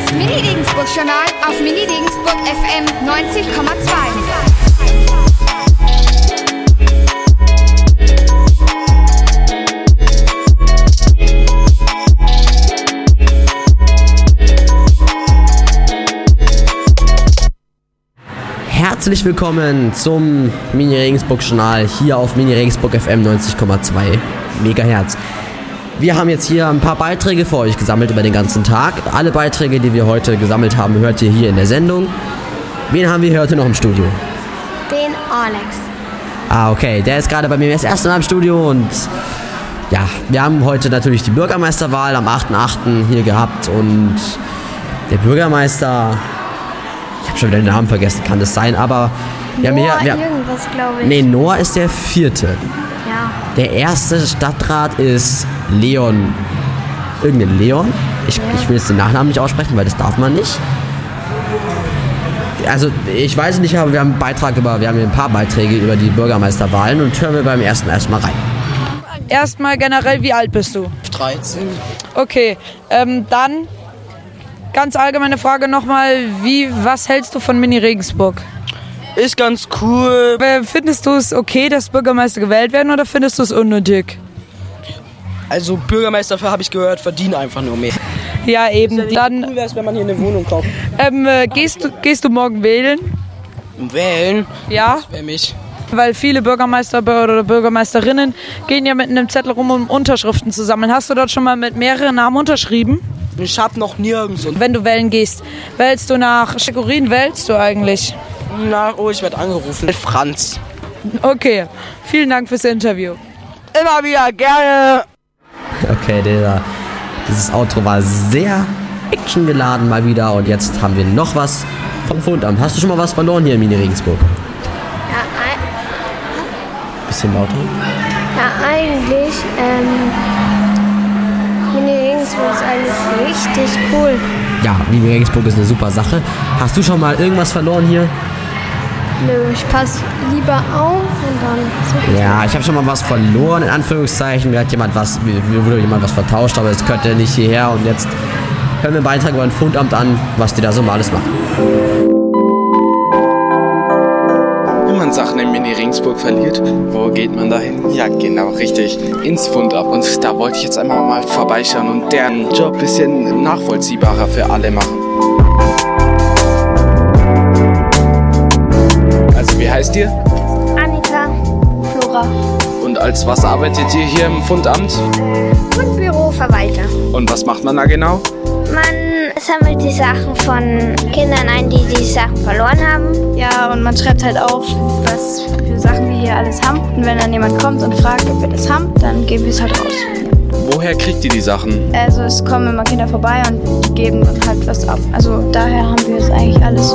Das Mini-Regensburg-Journal auf Mini-Regensburg FM 90,2. Herzlich willkommen zum Mini-Regensburg-Journal hier auf Mini-Regensburg FM 90,2 MHz. Wir haben jetzt hier ein paar Beiträge für euch gesammelt über den ganzen Tag. Alle Beiträge, die wir heute gesammelt haben, hört ihr hier in der Sendung. Wen haben wir heute noch im Studio? Den Alex. Okay, der ist gerade bei mir das erste Mal im Studio und ja, wir haben heute natürlich die Bürgermeisterwahl am 8.8. hier gehabt und der Bürgermeister, ich habe schon wieder den Namen vergessen, kann das sein, aber wir haben hier... irgendwas, glaube ich. Nee, Noah ist der 4. Ja. Der erste Stadtrat ist Leon. Irgendein Leon? Ich will jetzt den Nachnamen nicht aussprechen, weil das darf man nicht. Also, ich weiß nicht, aber wir haben hier ein paar Beiträge über die Bürgermeisterwahlen und hören wir beim ersten erstmal rein. Erstmal generell, wie alt bist du? 13. Okay, dann ganz allgemeine Frage nochmal, was hältst du von Mini Regensburg? Ist ganz cool. Findest du es okay, dass Bürgermeister gewählt werden oder findest du es unnötig? Also Bürgermeister, habe ich gehört, verdienen einfach nur mehr. Ja, eben. Ist ja nicht cool wär's, wenn man hier eine Wohnung kauft. Gehst du morgen wählen? Wählen? Ja. Das wäre mich. Weil viele Bürgermeister oder Bürgermeisterinnen gehen ja mit einem Zettel rum, um Unterschriften zu sammeln. Hast du dort schon mal mit mehreren Namen unterschrieben? Ich habe noch nirgends. Wenn du wählen gehst, wählst du nach Kategorien, wählst du eigentlich? Ich werde angerufen. Franz. Okay, vielen Dank fürs Interview. Immer wieder gerne. Okay, dieses Outro war sehr actiongeladen mal wieder und jetzt haben wir noch was vom Fundamt. Hast du schon mal was verloren hier in Mini Regensburg? Ja, Bisschen lauter. ja eigentlich, Mini Regensburg ist eigentlich richtig cool. Ja, Mini Regensburg ist eine super Sache. Hast du schon mal irgendwas verloren hier? Nö, ich passe lieber auf und dann... Ja, ich habe schon mal was verloren, in Anführungszeichen. Mir hat jemand was vertauscht, aber es gehörte nicht hierher. Und jetzt hören wir einen Beitrag über ein Fundamt an, was die da so mal alles machen. Wenn man Sachen in Mini Regensburg verliert, wo geht man da hin? Ja, genau, richtig, ins Fundamt. Und da wollte ich jetzt einmal mal vorbeischauen und deren Job ein bisschen nachvollziehbarer für alle machen. Also, wie heißt ihr? Annika, Flora Und als was arbeitet ihr hier im Fundamt? und Büroverwalter. Und was macht man da genau? Man sammelt die Sachen von Kindern ein, die Sachen verloren haben. Ja, und man schreibt halt auf, was für Sachen wir hier alles haben. Und wenn dann jemand kommt und fragt, ob wir das haben, dann geben wir es halt raus. Woher kriegt ihr die Sachen? Also es kommen immer Kinder vorbei und die geben dann halt was ab. Also daher haben wir es eigentlich alles.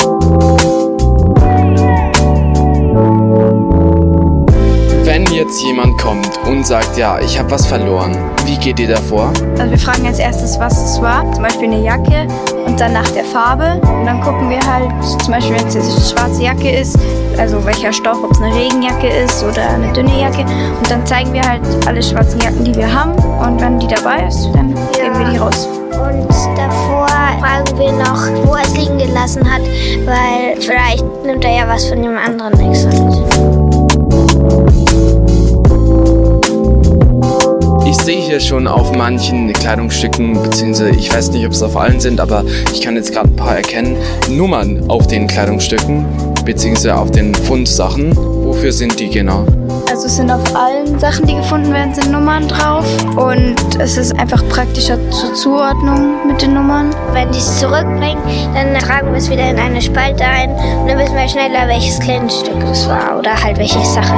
Wenn jetzt jemand kommt und sagt, ja, ich habe was verloren, wie geht ihr davor? Also wir fragen als erstes, was es war. Zum Beispiel eine Jacke und dann nach der Farbe. Und dann gucken wir halt, zum Beispiel wenn es jetzt eine schwarze Jacke ist, also welcher Stoff, ob es eine Regenjacke ist oder eine dünne Jacke. Und dann zeigen wir halt alle schwarzen Jacken, die wir haben. Und wenn die dabei ist, dann geben wir die raus. Und davor fragen wir noch, wo er es liegen gelassen hat, weil vielleicht nimmt er ja was von dem anderen extra mit. Ich sehe hier schon auf manchen Kleidungsstücken, beziehungsweise ich weiß nicht, ob es auf allen sind, aber ich kann jetzt gerade ein paar erkennen, Nummern auf den Kleidungsstücken, beziehungsweise auf den Fundsachen. Wofür sind die genau? Also es sind auf allen Sachen, die gefunden werden, sind Nummern drauf. Und es ist einfach praktischer zur Zuordnung mit den Nummern. Wenn die es zurückbringen, dann tragen wir es wieder in eine Spalte ein und dann wissen wir schneller, welches Kleidungsstück es war oder halt welche Sache.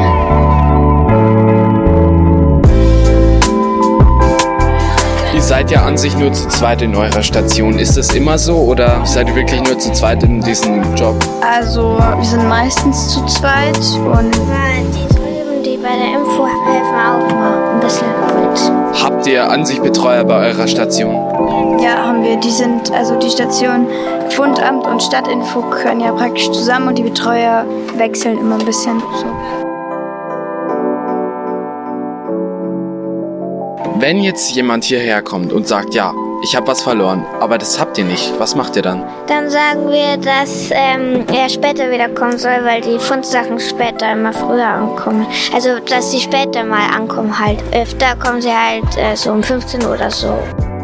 Ihr seid ja an sich nur zu zweit in eurer Station. Ist das immer so oder seid ihr wirklich nur zu zweit in diesem Job? Also wir sind meistens zu zweit und Die drüben, die bei der Info helfen auch mal ein bisschen mit. Habt ihr an sich Betreuer bei eurer Station? ja, haben wir. Die sind, also die Station Fundamt und Stadtinfo können ja praktisch zusammen und die Betreuer wechseln immer ein bisschen so. Wenn jetzt jemand hierher kommt und sagt, ja, ich habe was verloren, aber das habt ihr nicht. Was macht ihr dann? Dann sagen wir, dass er später wiederkommen soll, weil die Fundsachen später immer früher ankommen. Also, dass sie später mal ankommen halt. Öfter kommen sie halt so um 15 Uhr oder so.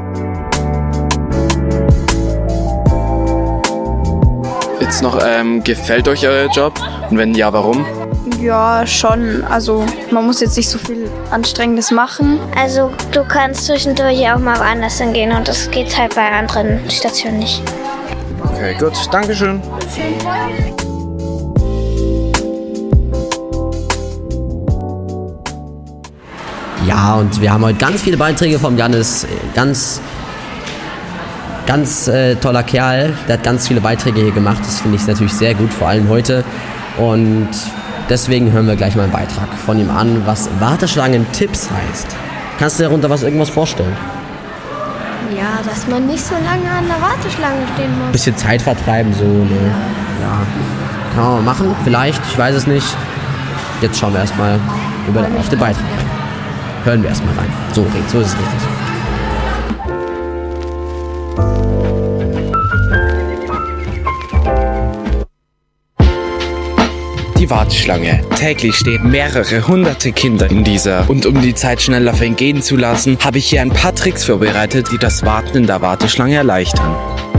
Jetzt noch, gefällt euch euer Job? Und wenn ja, warum? Ja, schon. Also man muss jetzt nicht so viel Anstrengendes machen. Also, du kannst zwischendurch auch mal woanders hingehen und das geht halt bei anderen Stationen nicht. Okay, gut. Dankeschön. Ja, und wir haben heute ganz viele Beiträge vom Jannis. Ganz toller Kerl. Der hat ganz viele Beiträge hier gemacht. Das finde ich natürlich sehr gut, vor allem heute. Und deswegen hören wir gleich mal einen Beitrag von ihm an, was Warteschlangen-Tipps heißt. Kannst du dir darunter irgendwas vorstellen? Ja, dass man nicht so lange an der Warteschlange stehen muss. Bisschen Zeit vertreiben, so, ne? Ja. Kann man mal machen, vielleicht, ich weiß es nicht. Jetzt schauen wir erstmal auf den Beitrag. Hören wir erstmal rein. So ist es richtig. Die Warteschlange. Täglich stehen mehrere hunderte Kinder in dieser. Und um die Zeit schneller vergehen zu lassen, habe ich hier ein paar Tricks vorbereitet, die das Warten in der Warteschlange erleichtern.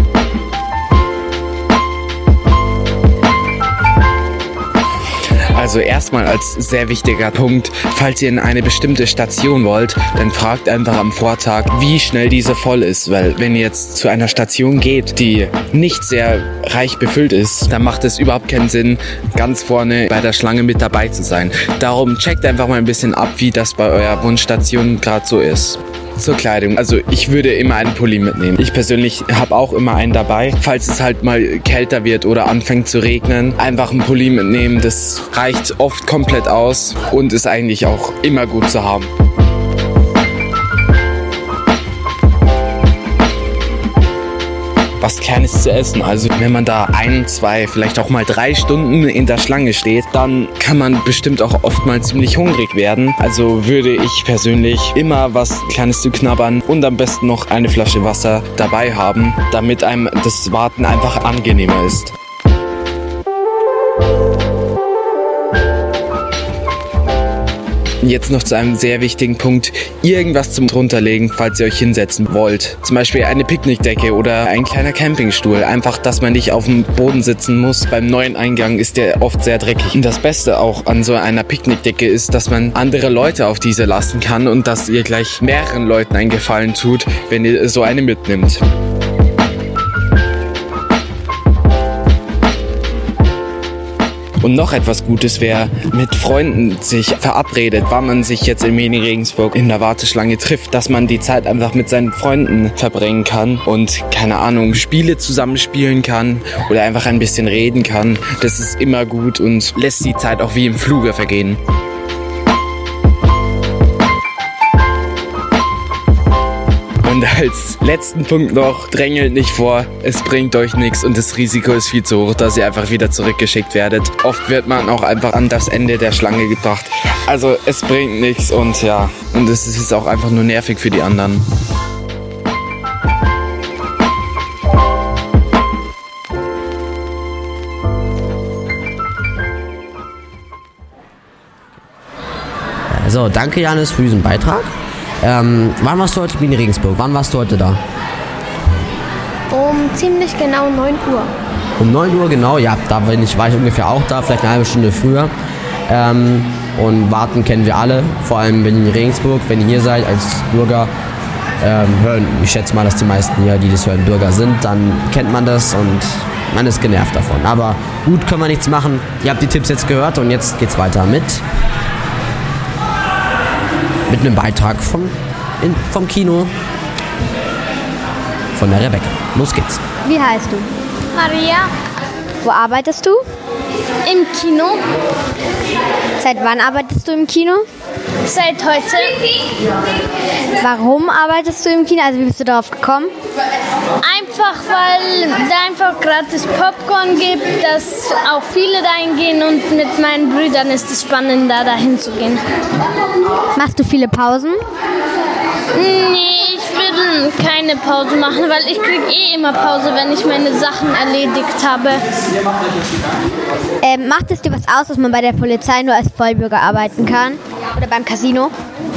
Also erstmal als sehr wichtiger Punkt, falls ihr in eine bestimmte Station wollt, dann fragt einfach am Vortag, wie schnell diese voll ist. Weil wenn ihr jetzt zu einer Station geht, die nicht sehr reich befüllt ist, dann macht es überhaupt keinen Sinn, ganz vorne bei der Schlange mit dabei zu sein. Darum checkt einfach mal ein bisschen ab, wie das bei eurer Wunschstation gerade so ist. Zur Kleidung. Also ich würde immer einen Pulli mitnehmen. Ich persönlich habe auch immer einen dabei. Falls es halt mal kälter wird oder anfängt zu regnen, einfach einen Pulli mitnehmen. Das reicht oft komplett aus und ist eigentlich auch immer gut zu haben. Was Kleines zu essen. Also wenn man da 1, 2, vielleicht auch mal 3 Stunden in der Schlange steht, dann kann man bestimmt auch oft mal ziemlich hungrig werden. Also würde ich persönlich immer was Kleines zu knabbern und am besten noch eine Flasche Wasser dabei haben, damit einem das Warten einfach angenehmer ist. Jetzt noch zu einem sehr wichtigen Punkt, irgendwas zum drunterlegen, falls ihr euch hinsetzen wollt. Zum Beispiel eine Picknickdecke oder ein kleiner Campingstuhl. Einfach, dass man nicht auf dem Boden sitzen muss. Beim neuen Eingang ist der oft sehr dreckig. Und das Beste auch an so einer Picknickdecke ist, dass man andere Leute auf diese lassen kann und dass ihr gleich mehreren Leuten einen Gefallen tut, wenn ihr so eine mitnimmt. Und noch etwas Gutes wäre, mit Freunden sich verabredet, wann man sich jetzt in Mini-Regensburg in der Warteschlange trifft, dass man die Zeit einfach mit seinen Freunden verbringen kann und, keine Ahnung, Spiele zusammenspielen kann oder einfach ein bisschen reden kann. Das ist immer gut und lässt die Zeit auch wie im Fluge vergehen. Und als letzten Punkt noch, drängelt nicht vor, es bringt euch nichts und das Risiko ist viel zu hoch, dass ihr einfach wieder zurückgeschickt werdet. Oft wird man auch einfach an das Ende der Schlange gebracht. Also es bringt nichts und ja, und es ist auch einfach nur nervig für die anderen. So, danke Jannis für diesen Beitrag. Wann warst du heute in Regensburg? Wann warst du heute da? Um ziemlich genau 9 Uhr. Um 9 Uhr genau, ja, da war ich ungefähr auch da, vielleicht eine halbe Stunde früher. Und warten kennen wir alle, vor allem in Regensburg, wenn ihr hier seid als Bürger. Ich schätze mal, dass die meisten hier, die das hören, Bürger sind, dann kennt man das und man ist genervt davon. Aber gut, können wir nichts machen. Ihr habt die Tipps jetzt gehört und jetzt geht's weiter mit einem Beitrag vom Kino von der Rebecca. Los geht's. Wie heißt du? Maria, Wo arbeitest du? im Kino, Seit wann arbeitest du im Kino? seit heute. Warum arbeitest du im Kino? Also wie bist du darauf gekommen? Einfach, weil da einfach gratis Popcorn gibt, dass auch viele dahin gehen und mit meinen Brüdern ist es spannend, da dahin zu gehen. Machst du viele Pausen? Nee, ich würde keine Pause machen, weil ich kriege immer Pause, wenn ich meine Sachen erledigt habe. Macht es dir was aus, dass man bei der Polizei nur als Vollbürger arbeiten kann? Oder beim Casino?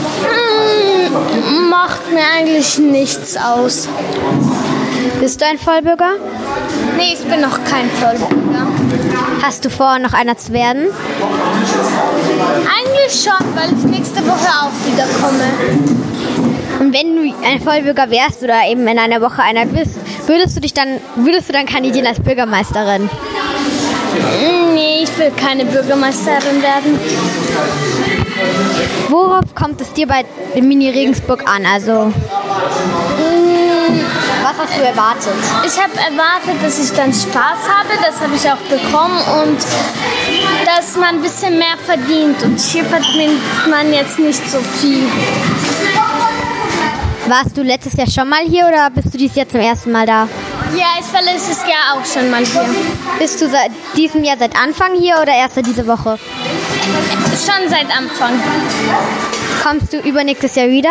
Macht mir eigentlich nichts aus. Bist du ein Vollbürger? Nee, ich bin noch kein Vollbürger. Hast du vor, noch einer zu werden? Eigentlich schon, weil ich nächste Woche auch wieder komme. Und wenn du ein Vollbürger wärst oder eben in einer Woche einer bist, würdest du dann kandidieren als Bürgermeisterin? Nee, ich will keine Bürgermeisterin werden. Worauf kommt es dir bei Mini Regensburg an? Also, was hast du erwartet? Ich habe erwartet, dass ich dann Spaß habe. Das habe ich auch bekommen. Und dass man ein bisschen mehr verdient. Und hier verdient man jetzt nicht so viel. Warst du letztes Jahr schon mal hier oder bist du dieses Jahr zum ersten Mal da? Ja, ich war letztes Jahr auch schon mal hier. Bist du seit diesem Jahr seit Anfang hier oder erst seit dieser Woche? Schon seit Anfang. Kommst du übernächstes Jahr wieder?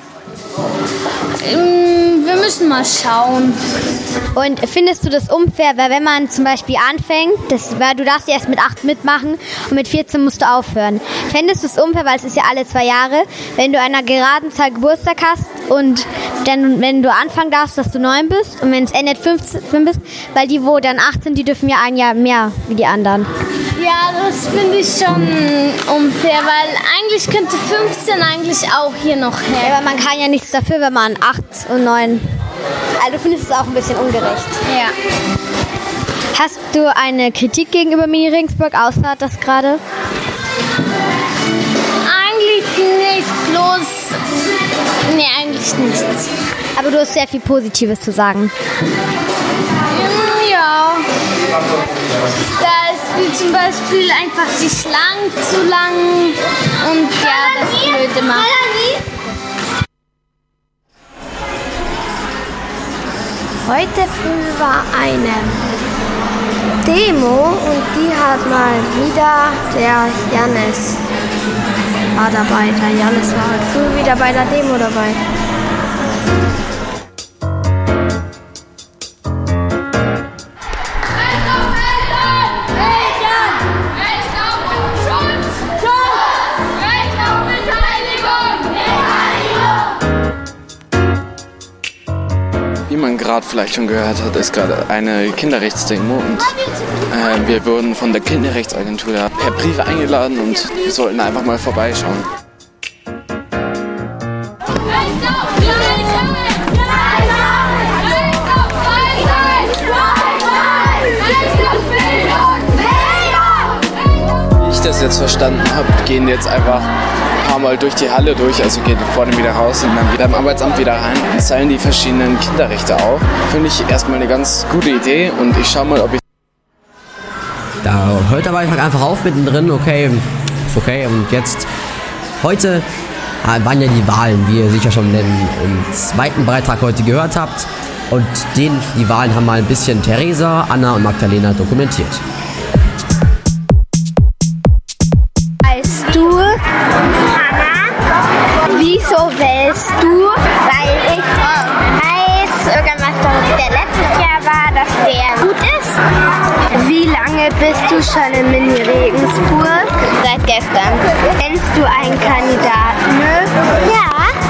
Wir müssen mal schauen. Und findest du das unfair, weil wenn man zum Beispiel anfängt, du darfst erst mit 8 mitmachen und mit 14 musst du aufhören. Fändest du es unfair, weil es ist ja alle 2 Jahre, wenn du einer geraden Zahl Geburtstag hast und dann, wenn du anfangen darfst, dass du 9 bist und wenn es endet 15 bist, weil die, wo dann 8 sind, die dürfen ja ein Jahr mehr wie die anderen. Ja, das finde ich schon unfair, weil eigentlich könnte 15 eigentlich auch hier noch her. Ja, aber man kann ja nichts dafür, wenn man 8 und 9... Also du findest es auch ein bisschen ungerecht. Ja. Hast du eine Kritik gegenüber Mini Regensburg, außer das gerade? Eigentlich nicht, Nee, eigentlich nichts. Aber du hast sehr viel Positives zu sagen. Ja. Da ist wie zum Beispiel einfach die Schlangen zu lang und ja, das blöde macht. Heute früh war eine Demo und die hat mal wieder der Jannis war dabei. Der Jannis war heute früh wieder bei der Demo dabei. Wie man gerade vielleicht schon gehört hat, ist gerade eine Kinderrechtsdemo und wir wurden von der Kinderrechtsagentur per Brief eingeladen und wir sollten einfach mal vorbeischauen. Wie ich das jetzt verstanden habe, gehen jetzt einfach ein paar Mal durch die Halle durch, also geht vorne wieder raus und dann wieder im Arbeitsamt wieder rein und zählen die verschiedenen Kinderrechte auf. Finde ich erstmal eine ganz gute Idee und ich schaue mal, ob ich... Da hört der Beitrag einfach auf mittendrin, okay, ist okay. Und jetzt, heute waren ja die Wahlen, wie ihr sicher schon im zweiten Beitrag heute gehört habt. Und die Wahlen haben mal ein bisschen Theresa, Anna und Magdalena dokumentiert. Weißt du, wieso wählst du? Weil ich weiß, Bürgermeister, der letztes Jahr war, dass der gut ist. Wie lange bist du schon in Mini Regensburg? Seit gestern. Kennst du einen Kandidaten? Ja.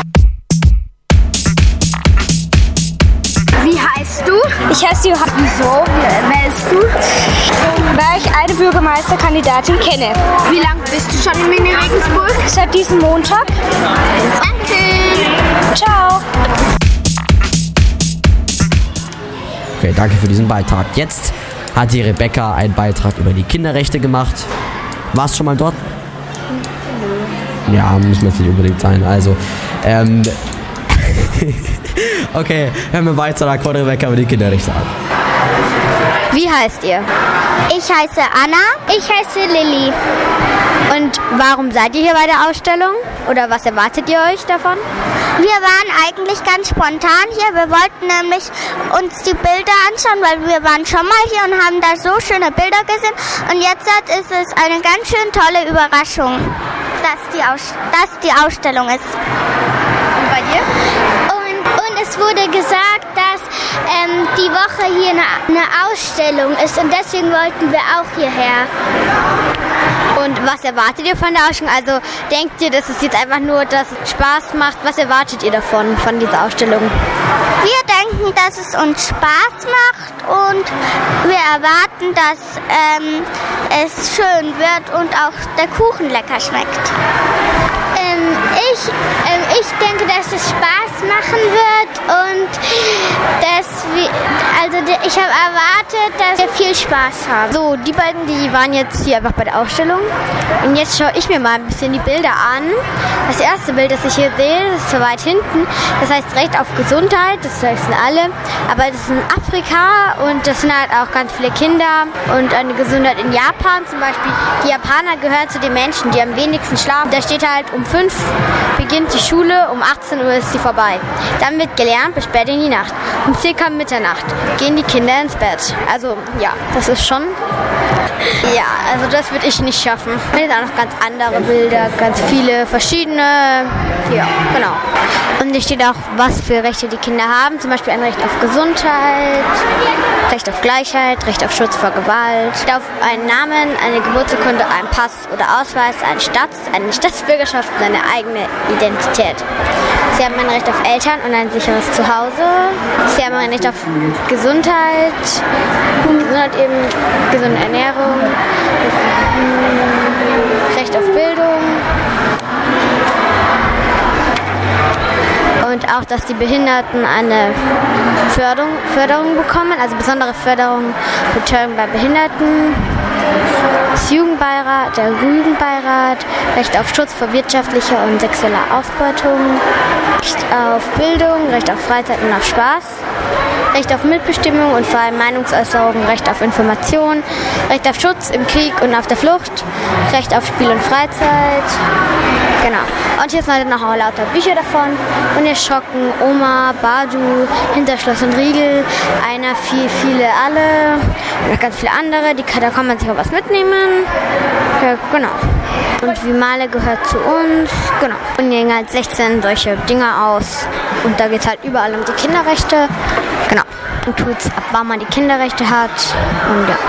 Wie heißt du? Ich heiße Johanna. Wieso wählst du? Weil ich eine Bürgermeisterkandidatin kenne. Wie lange bist du schon in Mini Regensburg? Seit diesem Montag. Danke. Ciao. Okay, danke für diesen Beitrag. Jetzt hat die Rebecca einen Beitrag über die Kinderrechte gemacht. Warst du schon mal dort? Ja, muss jetzt nicht unbedingt sein. Also, okay, hören wir weiter, da kommt Rebecca über die Kinderrechte an. Wie heißt ihr? Ich heiße Anna. Ich heiße Lilly. Und warum seid ihr hier bei der Ausstellung? Oder was erwartet ihr euch davon? Wir waren eigentlich ganz spontan hier. Wir wollten nämlich uns die Bilder anschauen, weil wir waren schon mal hier und haben da so schöne Bilder gesehen. Und jetzt ist es eine ganz schön tolle Überraschung, dass die Ausstellung ist. Und bei dir? Und es wurde gesagt, dass die Woche hier eine Ausstellung ist und deswegen wollten wir auch hierher. Und was erwartet ihr von der Ausstellung? Also denkt ihr, dass es jetzt einfach nur, dass es Spaß macht? Was erwartet ihr davon, von dieser Ausstellung? Wir denken, dass es uns Spaß macht und wir erwarten, dass es schön wird und auch der Kuchen lecker schmeckt. Ich denke, dass es Spaß machen wird und ich habe erwartet, dass wir viel Spaß haben. So, die beiden, die waren jetzt hier einfach bei der Ausstellung und jetzt schaue ich mir mal ein bisschen die Bilder an. Das erste Bild, das ich hier sehe, das ist so weit hinten, das heißt Recht auf Gesundheit, das wissen alle, aber das ist in Afrika und das sind halt auch ganz viele Kinder und eine Gesundheit in Japan zum Beispiel. Die Japaner gehören zu den Menschen, die am wenigsten schlafen. Da steht halt, um 5 beginnt die Schule, um 18 Uhr ist sie vorbei. Dann wird gelernt bis spät in die Nacht. Um circa Mitternacht gehen die Kinder ins Bett. Also ja, das ist schon... Ja, also das würde ich nicht schaffen. Es sind auch noch ganz andere Bilder, ganz viele verschiedene. Ja, genau. Und hier steht auch, was für Rechte die Kinder haben. Zum Beispiel ein Recht auf Gesundheit, Recht auf Gleichheit, Recht auf Schutz vor Gewalt, Recht auf einen Namen, eine Geburtsurkunde, einen Pass oder Ausweis, eine Staatsbürgerschaft und eine eigene Identität. Sie haben ein Recht auf Eltern und ein sicheres Zuhause. Sie haben ein Recht auf Gesundheit, eben gesunde Ernährung, Recht auf Bildung und auch, dass die Behinderten eine Förderung bekommen, also besondere Förderung, Betreuung bei Behinderten. Das Jugendbeirat, der Jugendbeirat, Recht auf Schutz vor wirtschaftlicher und sexueller Ausbeutung, Recht auf Bildung, Recht auf Freizeit und auf Spaß, Recht auf Mitbestimmung und freie Meinungsäußerung, Recht auf Information, Recht auf Schutz im Krieg und auf der Flucht, Recht auf Spiel und Freizeit. Genau. Und hier sind noch lauter Bücher davon. Und hier Schocken, Oma, Badu, Hinter Schloss und Riegel, Einer, viele, alle und noch ganz viele andere. Da kann man sich auch was mitnehmen. Ja, genau. Und Wie Male gehört zu uns. Genau. Und hier hängen halt 16 solche Dinger aus. Und da geht es halt überall um die Kinderrechte. Genau. Und tut's ab, wann man die Kinderrechte hat. Und ja.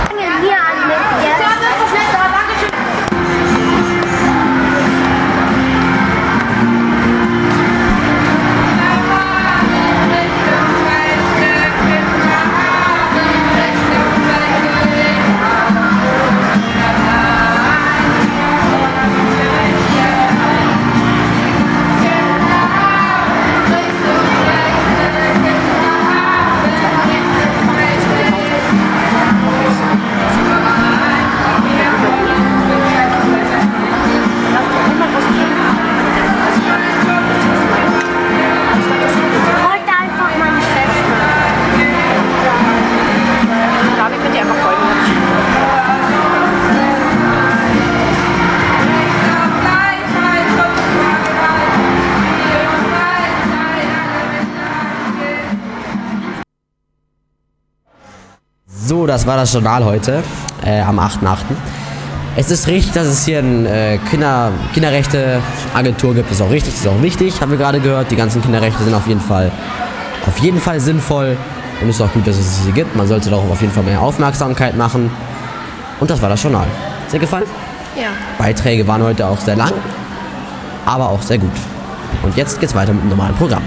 So, das war das Journal heute, am 8.8. Es ist richtig, dass es hier eine Kinderrechte-Agentur gibt. Das ist auch richtig, das ist auch wichtig, haben wir gerade gehört. Die ganzen Kinderrechte sind auf jeden Fall sinnvoll und es ist auch gut, dass es sie gibt. Man sollte darauf auf jeden Fall mehr Aufmerksamkeit machen. Und das war das Journal. Hat dir gefallen? Ja. Beiträge waren heute auch sehr lang, aber auch sehr gut. Und jetzt geht's weiter mit dem normalen Programm.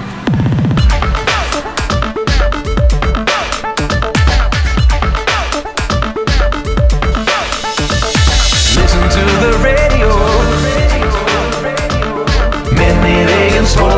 Mini Regensburg